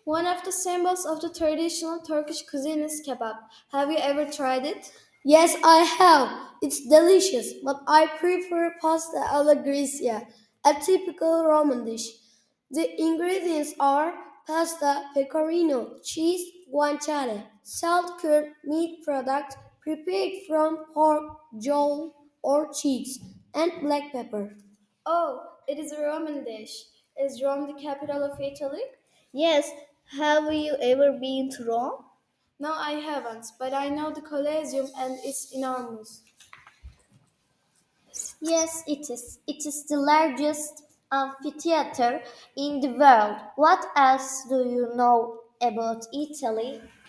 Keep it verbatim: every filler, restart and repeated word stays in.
One of the symbols of the traditional Turkish cuisine is kebab. Have you ever tried it? Yes, I have. It's delicious, but I prefer pasta alla Grecia, a typical Roman dish. The ingredients are pasta, pecorino, cheese, guanciale, salt curd, meat product prepared from pork, jowl, or cheese, and black pepper. Oh, it is a Roman dish. Is Rome the capital of Italy? Yes, have you ever been to Rome? No, I haven't, but I know the Colosseum and it's enormous. Yes, it is. It is the largest amphitheater in the world. What else do you know about Italy?